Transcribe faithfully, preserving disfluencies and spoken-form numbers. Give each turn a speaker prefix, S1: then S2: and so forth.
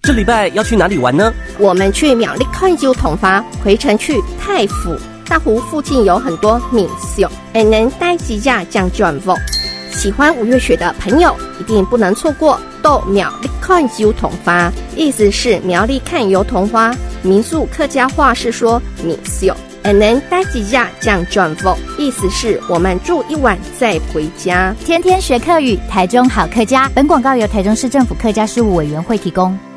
S1: 这礼拜要去哪里玩呢？
S2: 我们去苗栗看九统发，回程去太府。大湖附近有很多民宿，也能带几架将转服。喜欢五月雪的朋友一定不能错过到苗栗看油桐花，意思是苗栗看油桐花。民宿客家话是说民宿，也能带几架将转服，意思是我们住一晚再回家。
S3: 天天学客语，台中好客家。本广告由台中市政府客家事务委员会提供。